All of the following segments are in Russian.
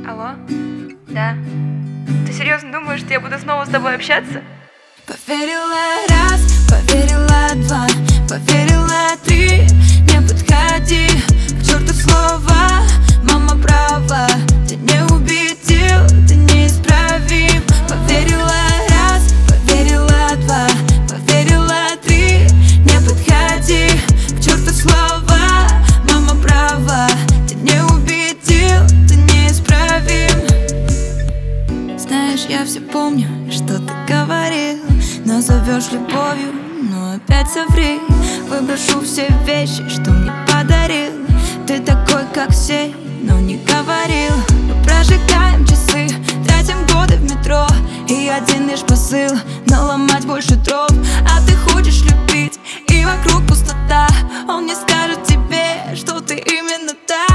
Алло? Да. Ты серьезно думаешь, что я буду снова с тобой общаться? Поверила раз, поверила два, поверила три. Не подходи, к черту слова. Мама права, ты не убедил, ты неисправим. Поверила раз, поверила два, поверила три. Не подходи, к черту слова. Мама права, ты не убедил, ты неисправим. Знаешь, я все помню, что ты говорил. Назовешь любовью, но опять соври. Выброшу все вещи, что мне подарил. Ты такой, как все, но не говорил. Мы прожигаем часы, тратим годы в метро. И один лишь посыл — наломать больше дров. А ты хочешь любить, и вокруг пустота. Он не скажет тебе, что ты именно та.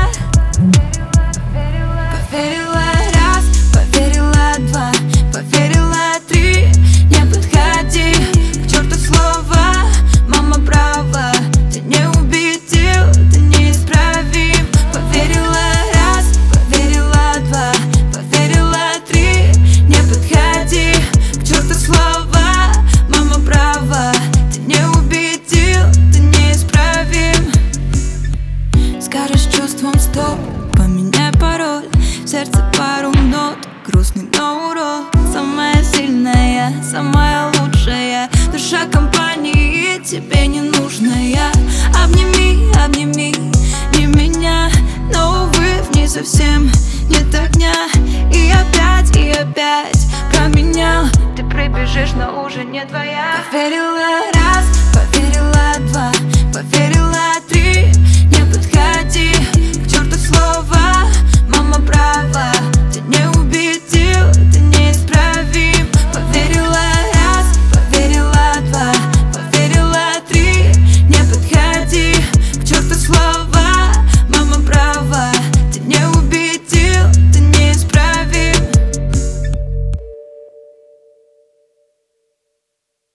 Поверила раз, поверила два, поверила три. Не подходи, к черту слова. Мама права, ты не убедил, ты неисправим. Поверила раз, поверила два, поверила три. Не подходи, к черту слова. Мама права, ты не убедил, ты неисправим. Скажешь чувством стоп, поменяй пароль. В сердце пару нот, грустный, но урок. Самая сильная, самая лучшая. Душа компании тебе не нужная. Обними, обними, не меня. Но, увы, в ней совсем нет огня. И опять променял. Ты прибежишь, но уже не твоя. Поверила раз, поверила два, поверила три. Не подходи,